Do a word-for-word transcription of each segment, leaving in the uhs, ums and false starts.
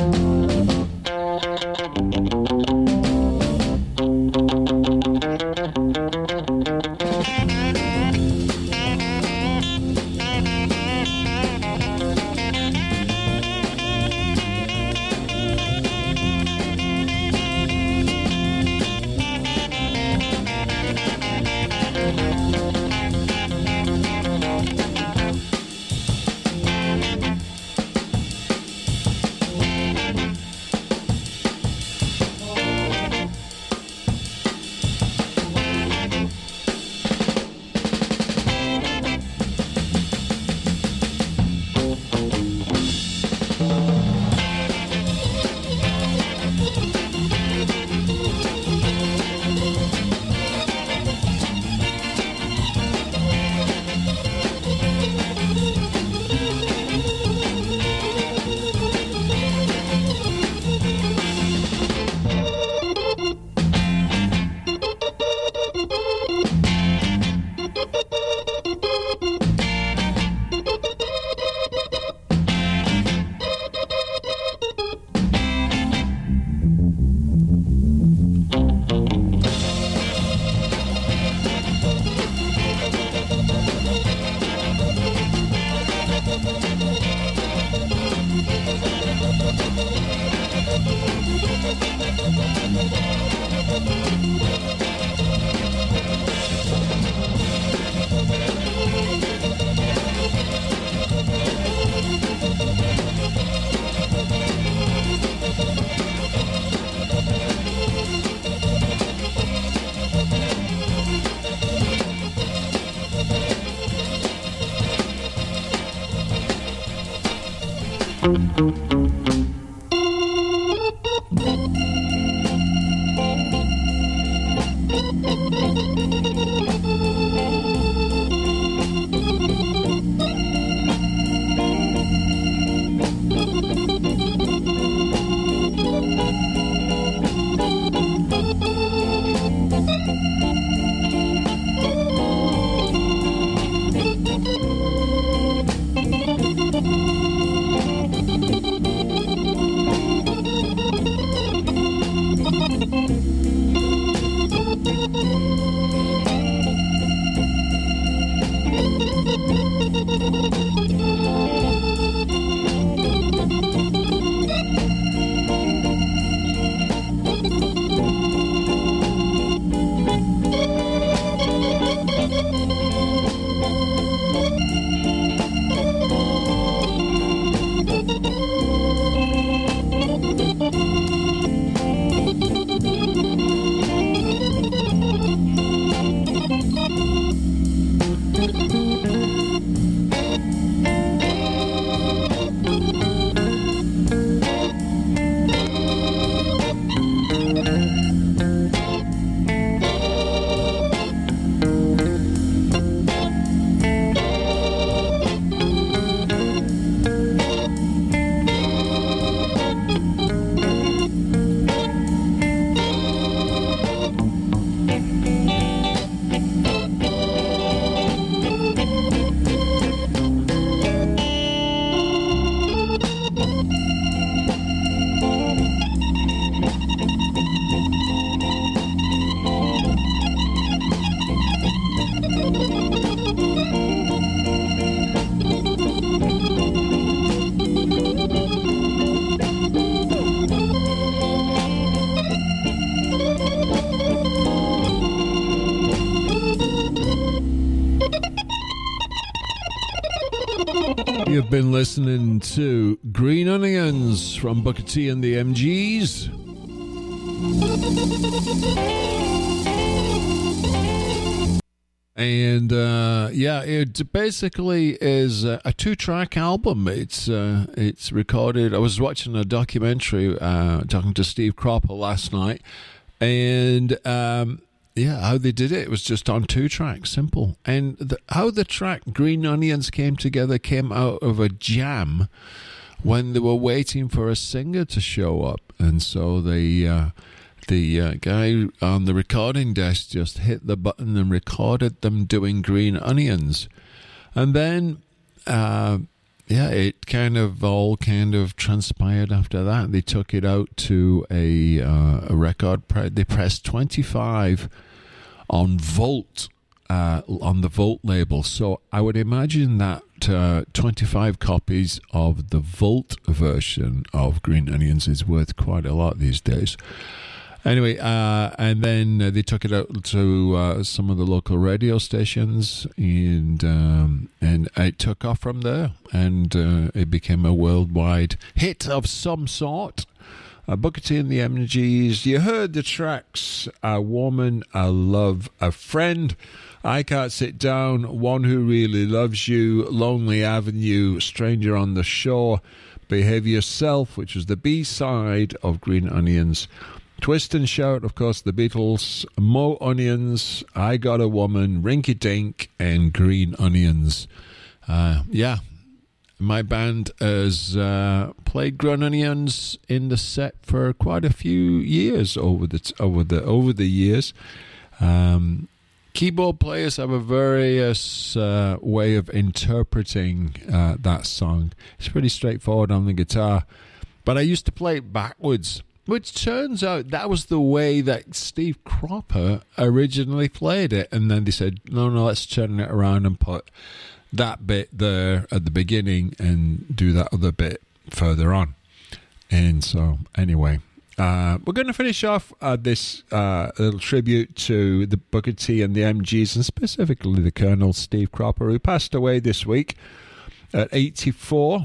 You've been listening to Green Onions from Booker T and the M Gs. And uh, yeah, it basically is a, a two-track album. It's uh, it's recorded. I was watching a documentary, uh, talking to Steve Cropper last night, and um, yeah, how they did it. It was just on two tracks, simple. And the, how the track Green Onions came together came out of a jam when they were waiting for a singer to show up, and so they. Uh, The uh, guy on the recording desk just hit the button and recorded them doing Green Onions. And then uh, yeah, it kind of all kind of transpired after that. They took it out to a uh, a record. Pre- they pressed twenty-five on Volt, uh, on the Volt label. So I would imagine that uh, twenty-five copies of the Volt version of Green Onions is worth quite a lot these days. Anyway, uh, and then uh, they took it out to uh, some of the local radio stations, and um, and it took off from there, and uh, it became a worldwide hit of some sort. Uh, Booker T and the M Gs. You heard the tracks: "A Woman, a Love, a Friend," "I Can't Sit Down," "One Who Really Loves You," "Lonely Avenue," "Stranger on the Shore," "Behave Yourself," which was the B side of Green Onions. Twist and Shout, of course, the Beatles, Mo Onions, I Got a Woman, Rinky Dink, and Green Onions. Uh, yeah, my band has uh, played Green Onions in the set for quite a few years over the t- over the over the years. Um, keyboard players have a various uh, way of interpreting uh, that song. It's pretty straightforward on the guitar, but I used to play it backwards. Which turns out that was the way that Steve Cropper originally played it. And then they said, no, no, let's turn it around and put that bit there at the beginning and do that other bit further on. And so, anyway, uh, we're going to finish off uh, this uh, little tribute to the Booker T and the M Gs, and specifically the Colonel Steve Cropper, who passed away this week at eighty-four.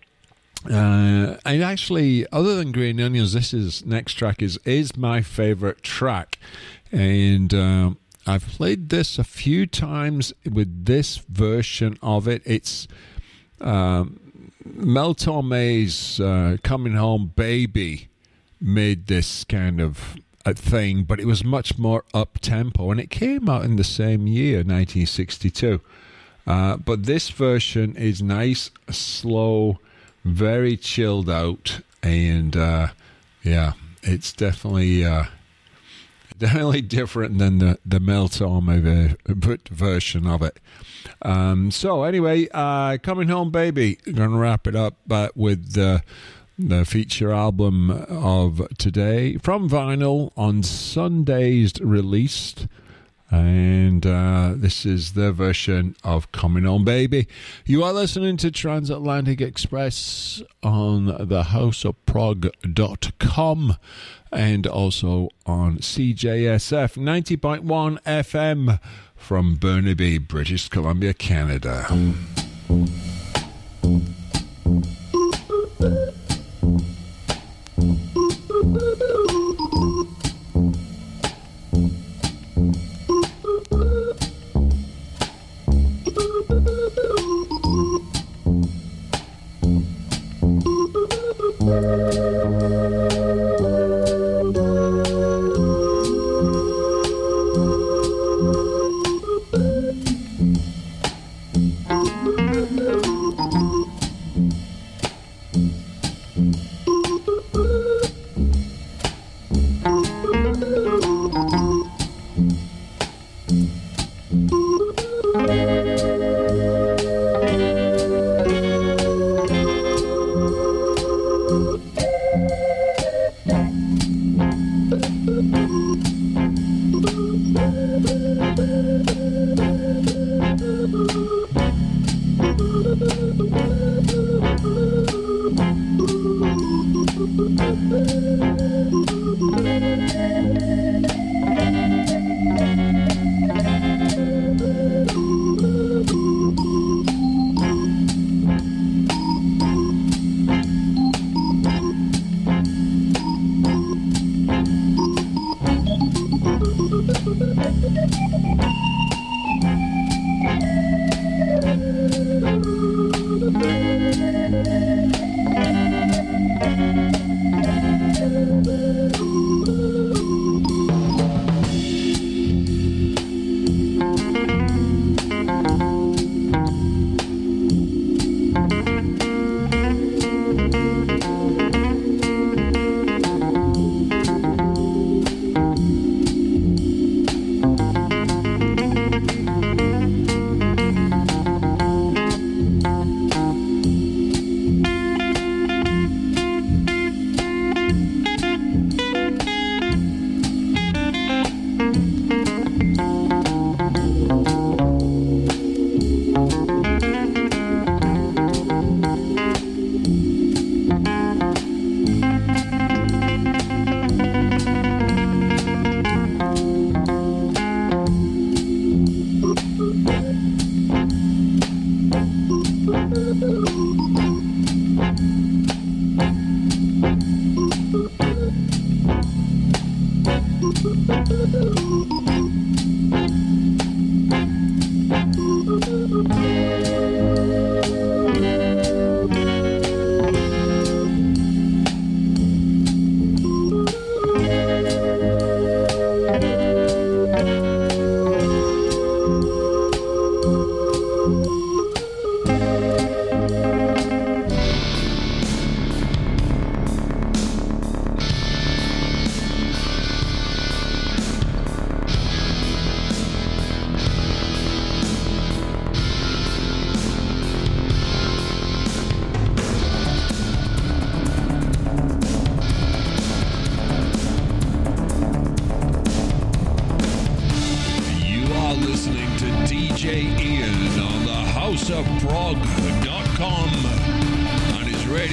Uh, and actually, other than Green Onions, this is next track is is my favorite track, and um, I've played this a few times with this version of it. It's um, Mel Torme's uh, "Coming Home Baby" made this kind of a thing, but it was much more up tempo, and it came out in the same year, nineteen sixty-two. Uh, but this version is nice, slow, very chilled out, and uh, yeah, it's definitely uh, definitely different than the the Mel Torme version of it. Um, so anyway, uh, Coming Home Baby, gonna wrap it up, but with the the feature album of today from vinyl on Sundays released. And uh, this is their version of Coming Home Baby. You are listening to Transatlantic Express on the house of prog dot com and also on C J S F ninety point one F M from Burnaby, British Columbia, Canada.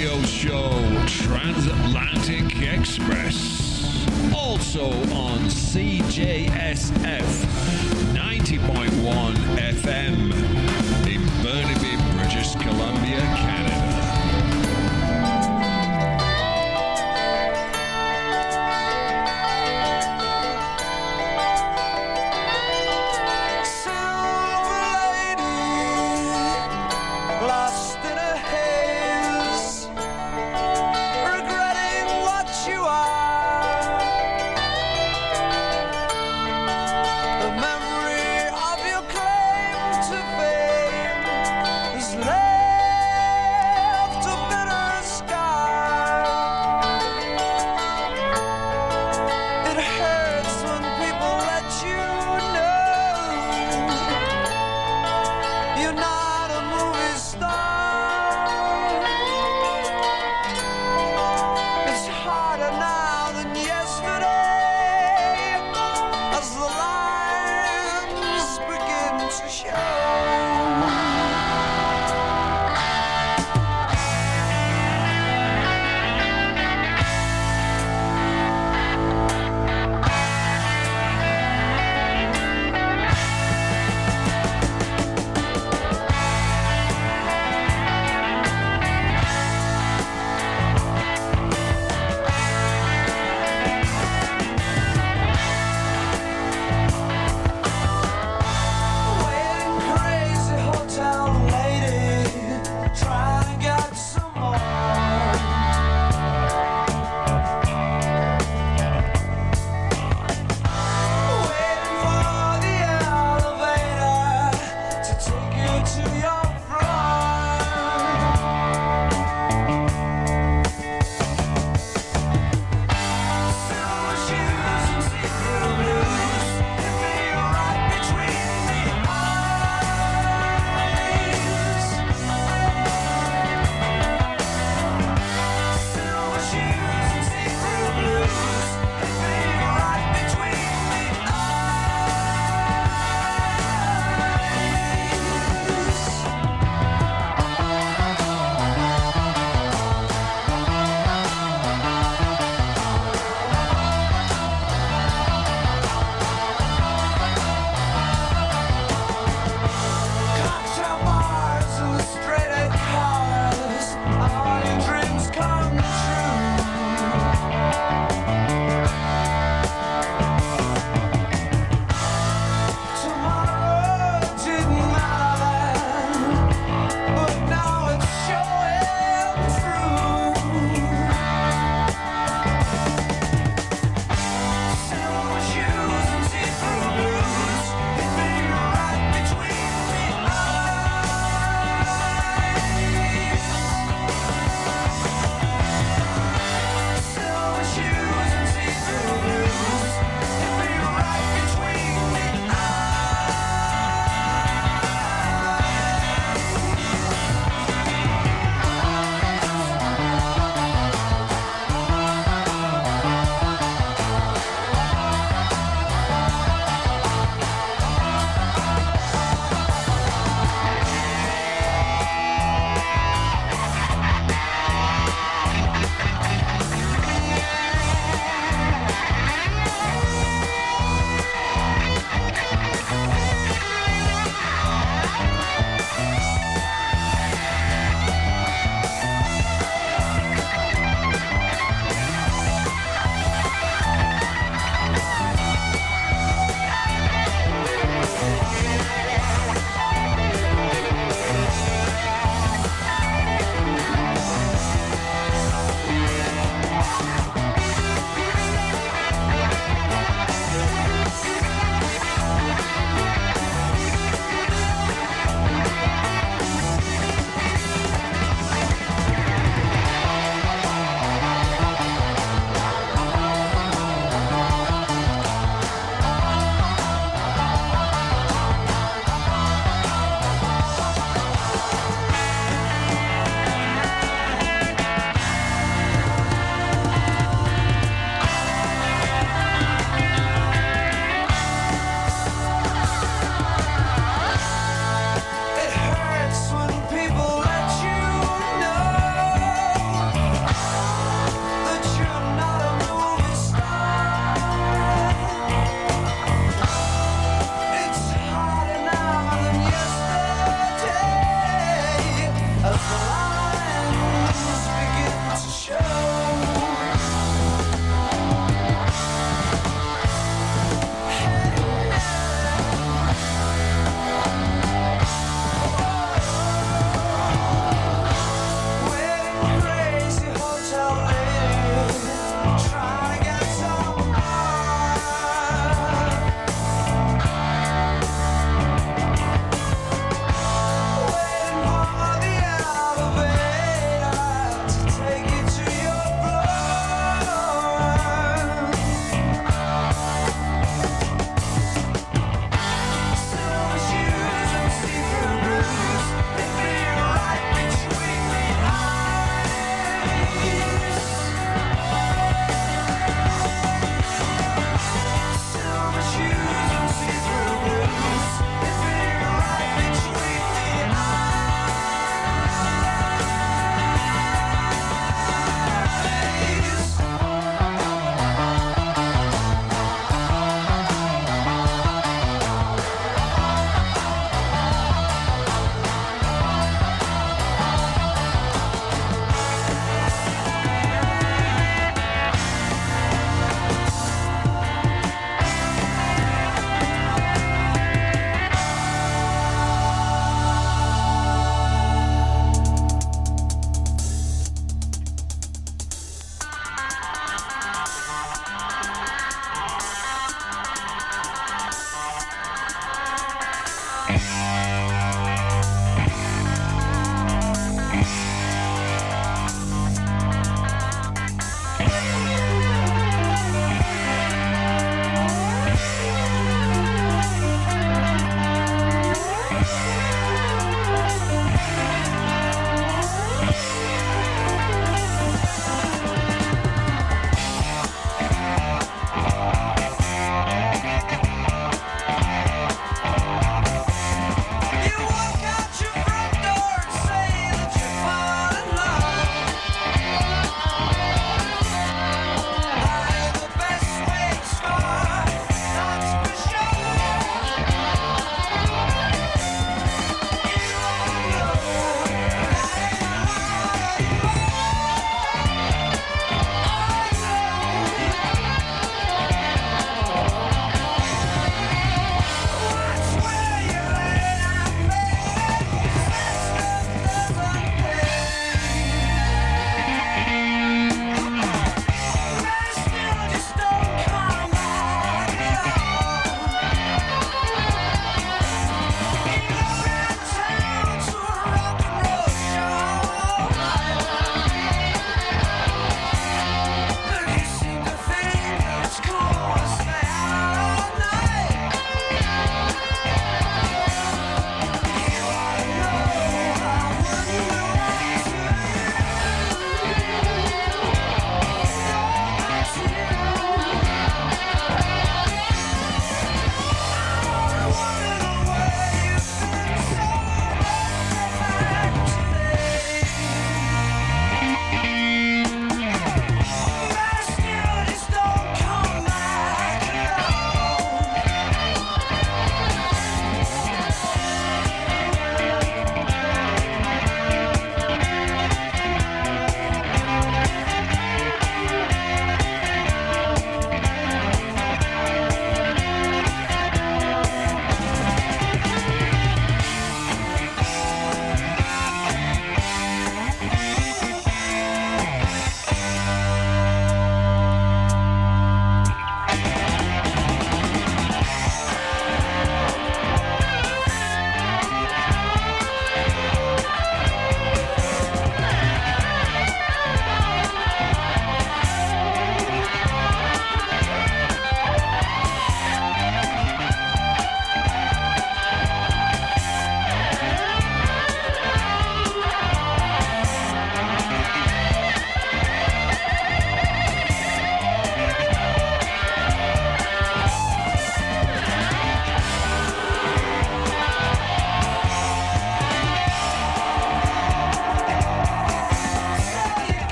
radio show Transatlantic Express. Also on C J S F ninety point one F M in Burnaby, British Columbia, Canada. Left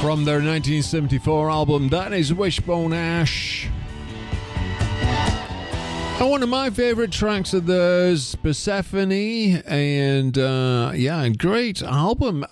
from their nineteen seventy-four album. That is Wishbone Ash. And one of my favorite tracks of theirs, Persephone, and uh, yeah, great album.